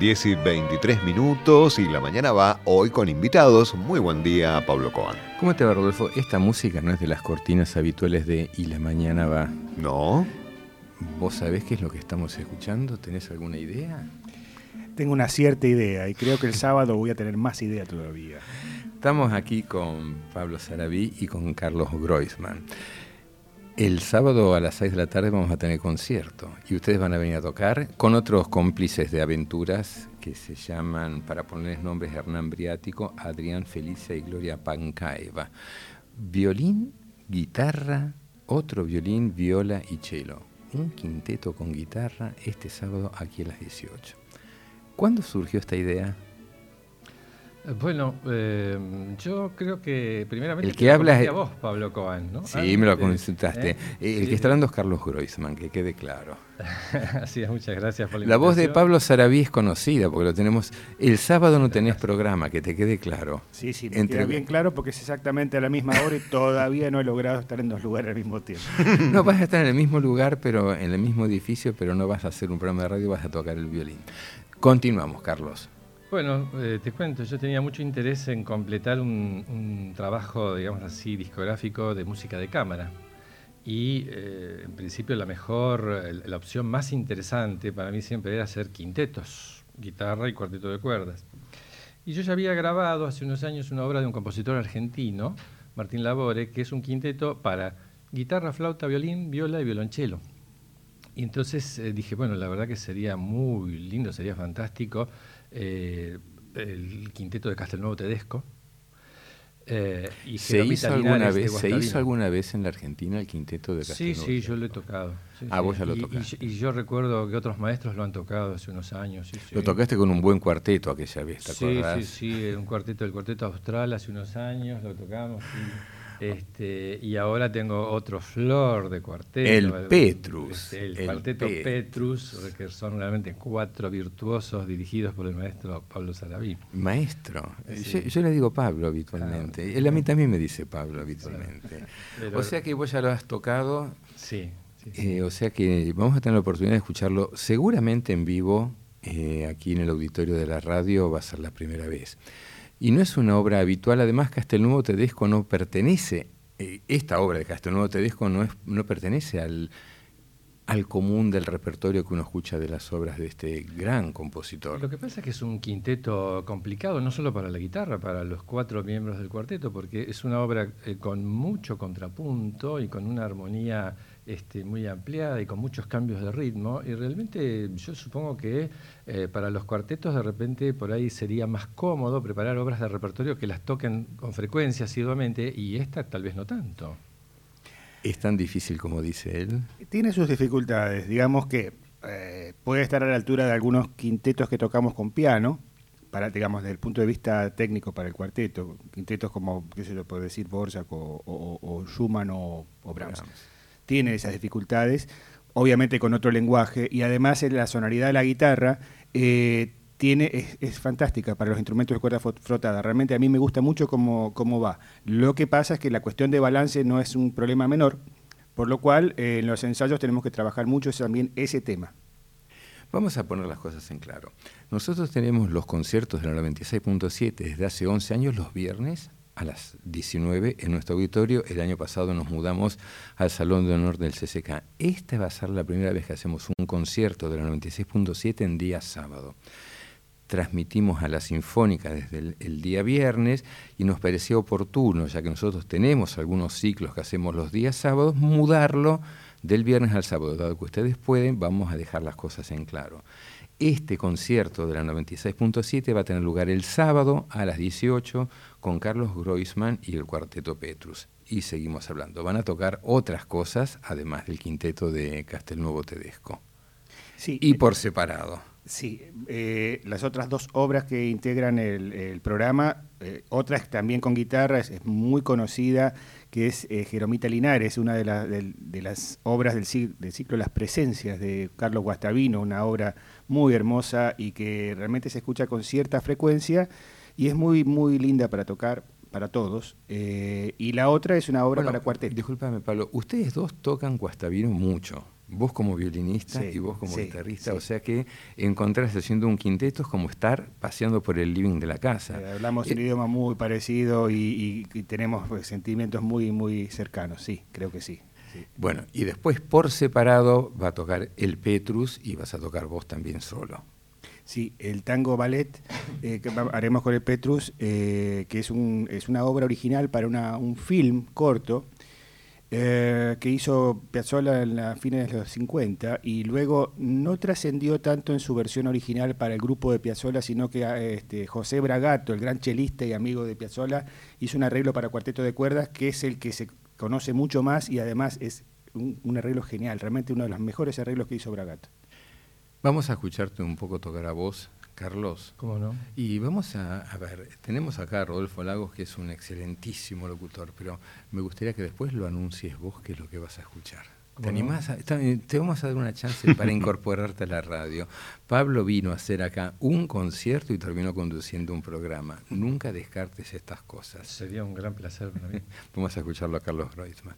10:23 y la mañana va hoy con invitados. Muy buen día, Pablo Coan. ¿Cómo te va, Rodolfo? Esta música no es de las cortinas habituales de Y la mañana va. ¿No? ¿Vos sabés qué es lo que estamos escuchando? ¿Tenés alguna idea? Tengo una cierta idea y creo que el sábado voy a tener más idea todavía. Estamos aquí con Pablo Sarabí y con Carlos Groisman. El sábado a las 6 de la tarde vamos a tener concierto y ustedes van a venir a tocar con otros cómplices de aventuras que se llaman, para ponerles nombres, Hernán Briático, Adrián Felicia y Gloria Pancaeva. Violín, guitarra, otro violín, viola y cello. Un quinteto con guitarra este sábado aquí a las 18. ¿Cuándo surgió esta idea? Bueno, yo creo que primeramente el que habla es vos, Pablo Coan, ¿no? Sí, me lo consultaste. El que está hablando es Carlos Groisman, que quede claro. Así es, muchas gracias por la invitación. La voz de Pablo Sarabí es conocida, porque lo tenemos. El sábado no tenés programa, que te quede claro. Sí, me queda bien claro, porque es exactamente a la misma hora y todavía no he logrado estar en dos lugares al mismo tiempo. No, vas a estar en el mismo lugar, pero en el mismo edificio, pero no vas a hacer un programa de radio, vas a tocar el violín. Continuamos, Carlos. Bueno, te cuento, yo tenía mucho interés en completar un trabajo, digamos así, discográfico de música de cámara. Y en principio la opción más interesante para mí siempre era hacer quintetos, guitarra y cuarteto de cuerdas. Y yo ya había grabado hace unos años una obra de un compositor argentino, Martín Labore, que es un quinteto para guitarra, flauta, violín, viola y violonchelo. Y entonces dije, bueno, la verdad que sería muy lindo, sería fantástico el quinteto de Castelnuovo Tedesco. Y ¿Se hizo alguna vez en la Argentina el quinteto de Castelnuovo? Sí, yo lo he tocado. Sí, vos ya lo tocaste. Y yo recuerdo que otros maestros lo han tocado hace unos años. Sí. Lo tocaste con un buen cuarteto aquella vez, ¿te acordás? Sí, un cuarteto del Cuarteto Austral hace unos años, lo tocamos. Y ahora tengo otro flor de cuarteto. El Petrus. El cuarteto Petrus, que son realmente 4 virtuosos dirigidos por el maestro Pablo Sarabí. Maestro. Sí. Yo le digo Pablo habitualmente. Claro. Él a mí también me dice Pablo habitualmente. Pero, o sea que vos ya lo has tocado. Sí. O sea que vamos a tener la oportunidad de escucharlo seguramente en vivo, aquí en el auditorio de la radio va a ser la primera vez. Y no es una obra habitual, además Castelnuovo Tedesco no pertenece, esta obra de Castelnuovo Tedesco no pertenece al común del repertorio que uno escucha de las obras de este gran compositor. Lo que pasa es que es un quinteto complicado, no solo para la guitarra, para los 4 miembros del cuarteto, porque es una obra con mucho contrapunto y con una armonía muy ampliada y con muchos cambios de ritmo, y realmente yo supongo que para los cuartetos de repente por ahí sería más cómodo preparar obras de repertorio que las toquen con frecuencia asiduamente, y esta tal vez no tanto. ¿Es tan difícil como dice él? Tiene sus dificultades, digamos que puede estar a la altura de algunos quintetos que tocamos con piano, digamos, desde el punto de vista técnico para el cuarteto, quintetos como, qué sé yo, puedo decir, Dvorak o Schumann o Brahms. Tiene esas dificultades, obviamente con otro lenguaje, y además la sonoridad de la guitarra es fantástica para los instrumentos de cuerda frotada. Realmente a mí me gusta mucho cómo va. Lo que pasa es que la cuestión de balance no es un problema menor, por lo cual en los ensayos tenemos que trabajar mucho también ese tema. Vamos a poner las cosas en claro. Nosotros tenemos los conciertos de la 96.7 desde hace 11 años los viernes a las 19 en nuestro auditorio. El año pasado nos mudamos al Salón de Honor del CCK. Esta va a ser la primera vez que hacemos un concierto de la 96.7 en día sábado. Transmitimos a la Sinfónica desde el día viernes y nos parecía oportuno, ya que nosotros tenemos algunos ciclos que hacemos los días sábados, mudarlo del viernes al sábado. Dado que ustedes pueden, vamos a dejar las cosas en claro. Este concierto de la 96.7 va a tener lugar el sábado a las 18 con Carlos Groisman y el Cuarteto Petrus. Y seguimos hablando. Van a tocar otras cosas, además del quinteto de Castelnuovo Tedesco. Sí, y por separado. Sí, las otras 2 obras que integran el programa, otra también con guitarra, es muy conocida, que es Jeromita Linares, una de las obras del ciclo Las Presencias de Carlos Guastavino, una obra muy hermosa y que realmente se escucha con cierta frecuencia y es muy, muy linda para tocar para todos. Y la otra es una obra para cuarteto. Discúlpame, Pablo, ustedes dos tocan Guastavino mucho. vos como violinista Sí, y vos como sí, guitarrista, sí. o sea que encontrarse haciendo un quinteto es como estar paseando por el living de la casa. Hablamos un idioma muy parecido y tenemos pues, sentimientos muy, muy cercanos, sí, creo que sí. Sí. Bueno, y después por separado va a tocar el Petrus y vas a tocar vos también solo. Sí, el tango ballet que haremos con el Petrus, que es una obra original para un film corto que hizo Piazzolla en las fines de los 50 y luego no trascendió tanto en su versión original para el grupo de Piazzolla, sino que José Bragato, el gran chelista y amigo de Piazzolla, hizo un arreglo para cuarteto de cuerdas que es el que se conoce mucho más y además es un arreglo genial, realmente uno de los mejores arreglos que hizo Bragato. Vamos a escucharte un poco tocar a vos, Carlos. ¿Cómo no? Y vamos a ver, tenemos acá a Rodolfo Lagos, que es un excelentísimo locutor, pero me gustaría que después lo anuncies vos, qué es lo que vas a escuchar. ¿Te animás? Te vamos a dar una chance para incorporarte a la radio. Pablo vino a hacer acá un concierto y terminó conduciendo un programa. Nunca descartes estas cosas. Sería un gran placer para mí. Vamos a escucharlo a Carlos Groisman.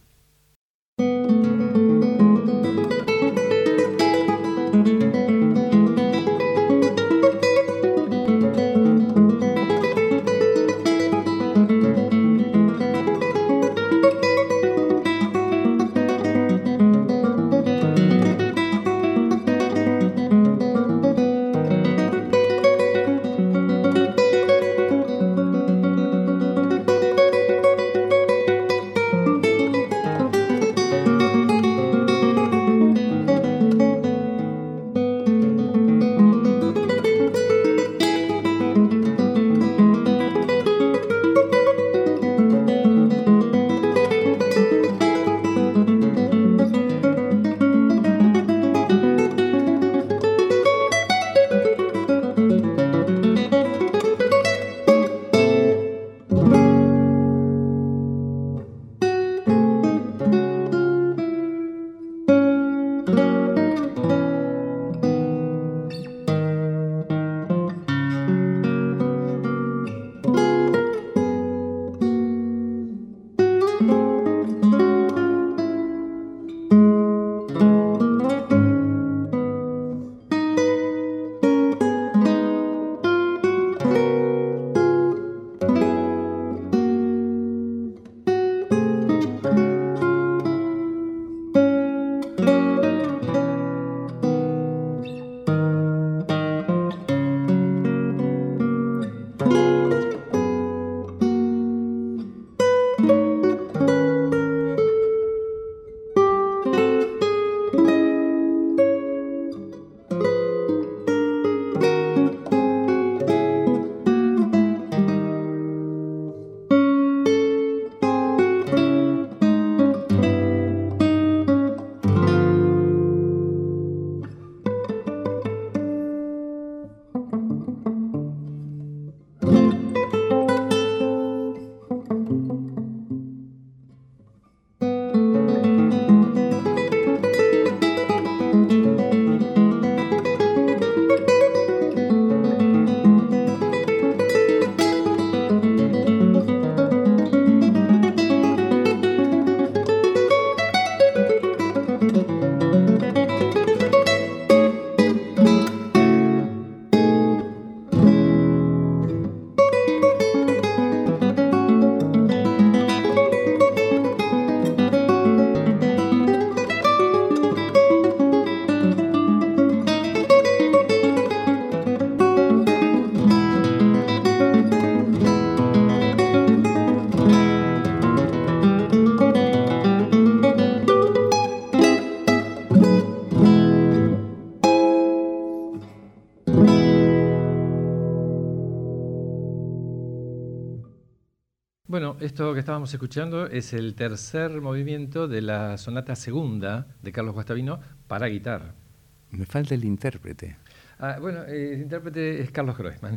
Bueno, esto que estábamos escuchando es el tercer movimiento de la sonata segunda de Carlos Guastavino para guitarra. Me falta el intérprete. Bueno, el intérprete es Carlos Groisman.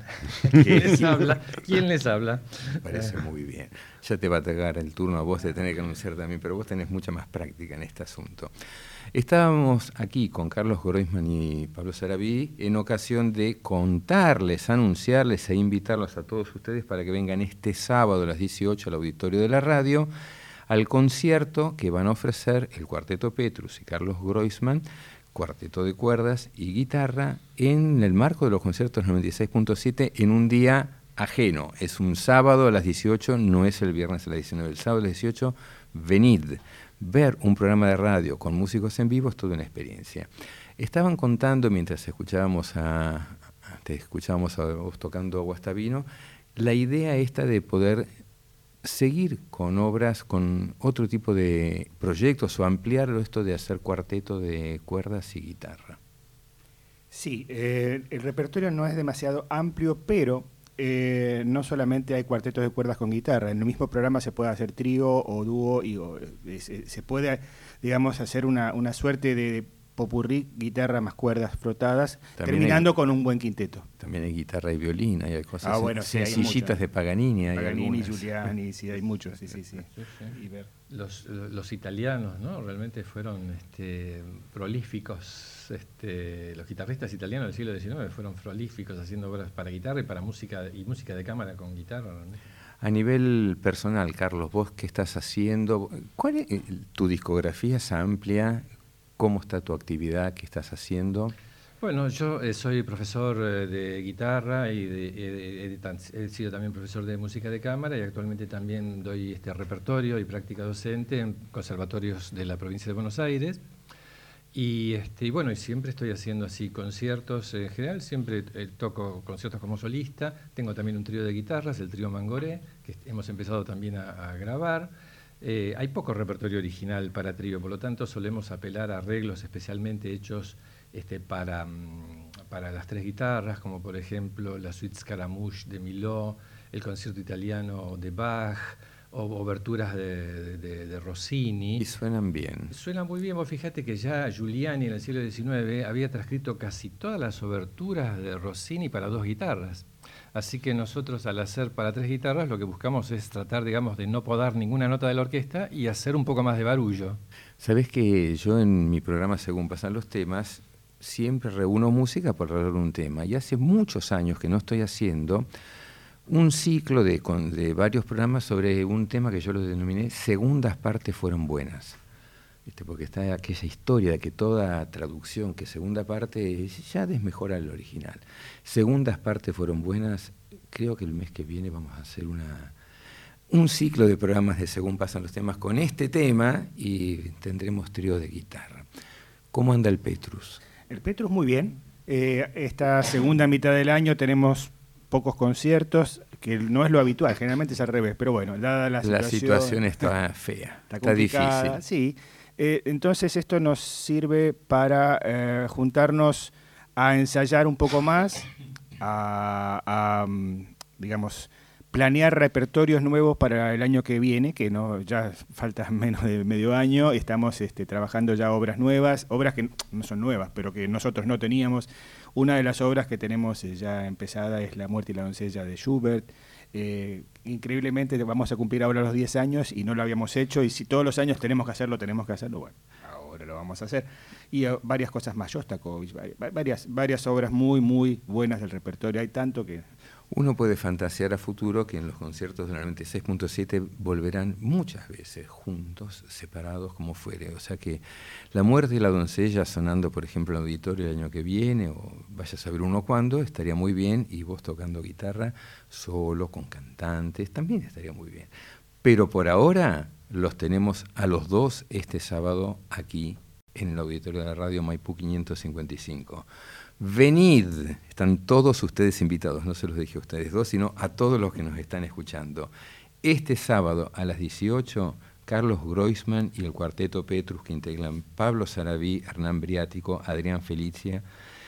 ¿Quién les habla? Me parece muy bien. Ya te va a tocar el turno a vos de tener que anunciar también, pero vos tenés mucha más práctica en este asunto. Estábamos aquí con Carlos Groisman y Pablo Sarabí en ocasión de contarles, anunciarles e invitarlos a todos ustedes para que vengan este sábado a las 18 al auditorio de la radio al concierto que van a ofrecer el Cuarteto Petrus y Carlos Groisman, cuarteto de cuerdas y guitarra, en el marco de los conciertos 96.7 en un día ajeno. Es un sábado a las 18, no es el viernes a las 19, el sábado a las 18, venid. Ver un programa de radio con músicos en vivo es toda una experiencia. Estaban contando, mientras te escuchábamos a vos tocando Guastavino, la idea esta de poder seguir con obras, con otro tipo de proyectos o ampliarlo, esto de hacer cuarteto de cuerdas y guitarra. Sí, el repertorio no es demasiado amplio, pero no solamente hay cuartetos de cuerdas con guitarra. En el mismo programa se puede hacer trío o dúo y se puede, digamos, hacer una suerte de popurrí, guitarra más cuerdas frotadas, También terminando con un buen quinteto. También hay guitarra y violín, hay cosas bueno, sí, hay sencillitas muchas. de Paganini. Paganini, Giuliani, sí, hay muchos, sí. Y ver. Los italianos, ¿no? Realmente fueron prolíficos. Los guitarristas italianos del siglo XIX fueron prolíficos haciendo obras para guitarra y para música de cámara con guitarra, ¿no? A nivel personal, Carlos, ¿vos qué estás haciendo? ¿Cuál es tu discografía? ¿Es amplia? ¿Cómo está tu actividad? ¿Qué estás haciendo? Bueno, yo soy profesor de guitarra y he sido también profesor de música de cámara y actualmente también doy repertorio y práctica docente en conservatorios de la provincia de Buenos Aires. Y bueno, y siempre estoy haciendo así conciertos en general, siempre toco conciertos como solista. Tengo también un trío de guitarras, el trío Mangoré, que hemos empezado también a grabar. Hay poco repertorio original para trío, por lo tanto solemos apelar a arreglos especialmente hechos para las tres guitarras, como por ejemplo la Suite Scaramouche de Milhaud, el concierto italiano de Bach, o oberturas de Rossini. Y suenan bien. Suenan muy bien. Vos fíjate que ya Giuliani en el siglo XIX había transcrito casi todas las oberturas de Rossini para dos guitarras. Así que nosotros, al hacer para tres guitarras, lo que buscamos es tratar, digamos, de no podar ninguna nota de la orquesta y hacer un poco más de barullo. Sabés que yo en mi programa, según pasan los temas, siempre reúno música para hablar un tema. Y hace muchos años que no estoy haciendo un ciclo de varios programas sobre un tema que yo lo denominé Segundas partes fueron buenas. Porque está aquella historia de que toda traducción, que segunda parte ya desmejora el original. Segundas partes fueron buenas. Creo que el mes que viene vamos a hacer un ciclo de programas de Según pasan los temas con este tema y tendremos trío de guitarra. ¿Cómo anda el Petrus? El Petrus muy bien. Esta segunda mitad del año tenemos pocos conciertos, que no es lo habitual, generalmente es al revés, pero bueno, dada la situación está fea, está difícil. Sí. Entonces esto nos sirve para juntarnos a ensayar un poco más, digamos, planear repertorios nuevos para el año que viene, que no ya falta menos de medio año. Estamos trabajando ya obras nuevas, obras que no son nuevas, pero que nosotros no teníamos. Una de las obras que tenemos ya empezada es La muerte y la doncella de Schubert. Increíblemente vamos a cumplir ahora los 10 años y no lo habíamos hecho, y si todos los años tenemos que hacerlo, bueno, ahora lo vamos a hacer. Y varias cosas más, Shostakovich, varias obras muy, muy buenas del repertorio. Hay tanto que... Uno puede fantasear a futuro que en los conciertos de la 96.7 volverán muchas veces juntos, separados como fuere. O sea que La muerte y la doncella sonando, por ejemplo, en el auditorio el año que viene, o vaya a saber uno cuándo, estaría muy bien, y vos tocando guitarra solo, con cantantes, también estaría muy bien. Pero por ahora los tenemos a los dos este sábado aquí en el auditorio de la radio Maipú 555. Venid, están todos ustedes invitados, no se los dije a ustedes dos, sino a todos los que nos están escuchando. Este sábado a las 18, Carlos Groisman y el Cuarteto Petrus, que integran Pablo Sarabí, Hernán Briático, Adrián Felicia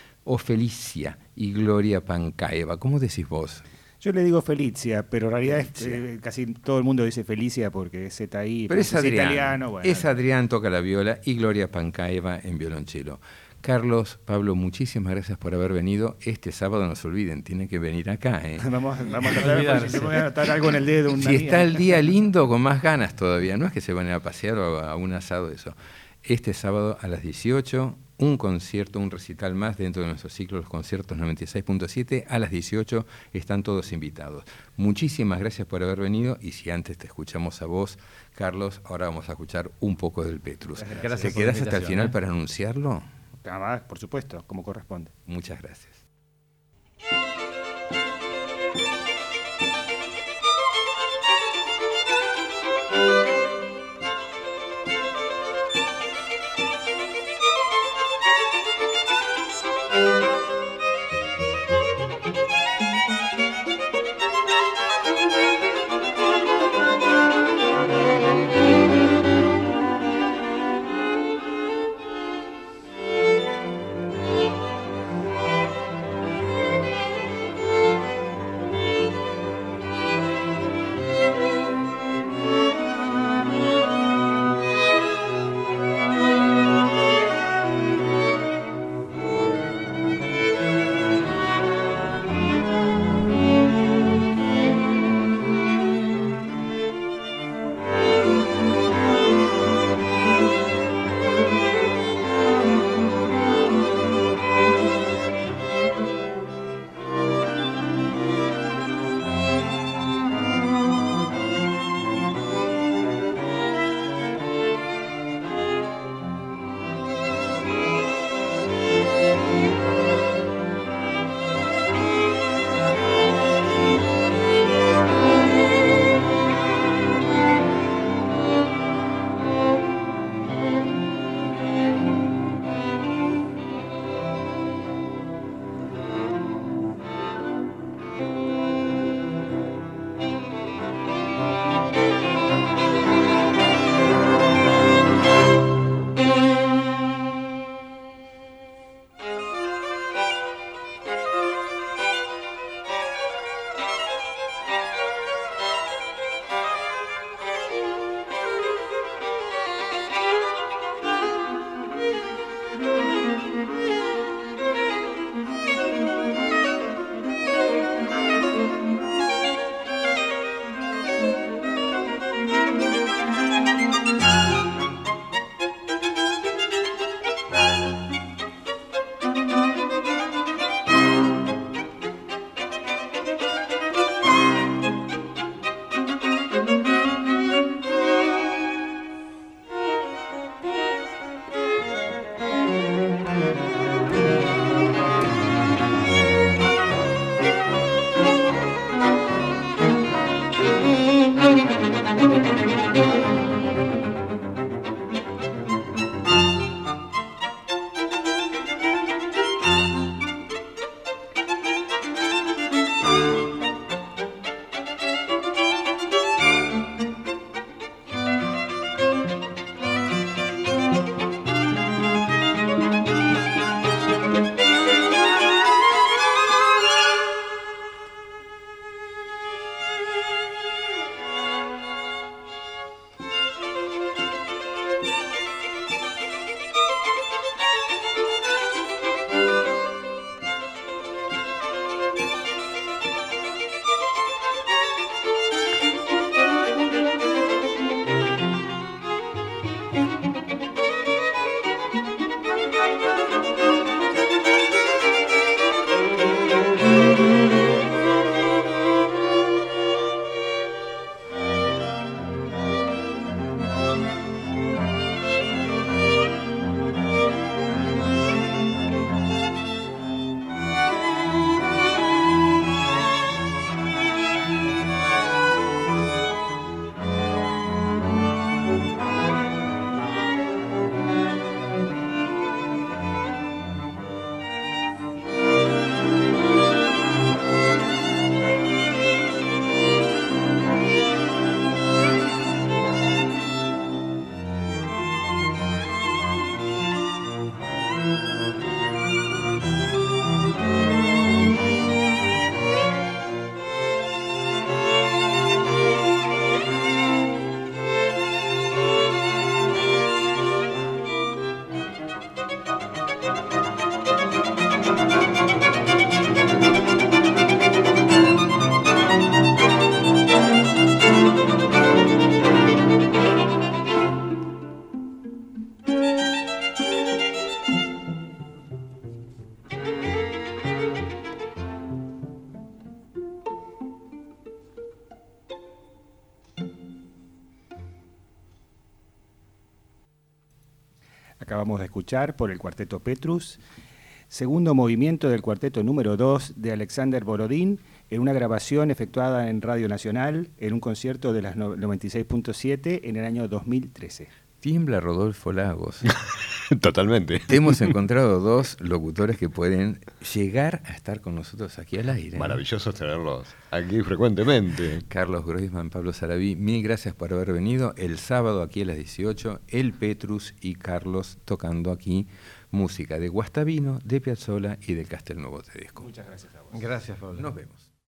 y Gloria Pancaeva. ¿Cómo decís vos? Yo le digo Felicia, pero en realidad casi todo el mundo dice Felicia porque es ZI, pero es Adrián, italiano. Bueno. Es Adrián, toca la viola, y Gloria Pancaeva en violonchelo. Carlos, Pablo, muchísimas gracias por haber venido. Este sábado no se olviden, tienen que venir acá. Vamos a tratar de anotar algo en el dedo. Si está el día lindo, con más ganas todavía. No es que se van a pasear o a un asado, eso. Este sábado a las 18, un concierto, un recital más dentro de nuestro ciclo de los conciertos 96.7. A las 18 están todos invitados. Muchísimas gracias por haber venido, y si antes te escuchamos a vos, Carlos, ahora vamos a escuchar un poco del Petrus. Gracias. ¿Te quedás hasta el final para anunciarlo? Por supuesto, como corresponde. Muchas gracias. acabamos de escuchar por el cuarteto Petrus. Segundo movimiento del cuarteto número 2 de Alexander Borodín, en una grabación efectuada en Radio Nacional, en un concierto de las 96.7 en el año 2013. Tiembla Rodolfo Lagos. Totalmente. Hemos encontrado dos locutores que pueden llegar a estar con nosotros aquí al aire. Maravilloso tenerlos aquí frecuentemente. Carlos Groisman, Pablo Sarabí, mil gracias por haber venido. El sábado aquí a las 18, el Petrus y Carlos tocando aquí música de Guastavino, de Piazzolla y del Castelnuovo Tedesco. Muchas gracias a vos. Gracias, Pablo. Nos vemos.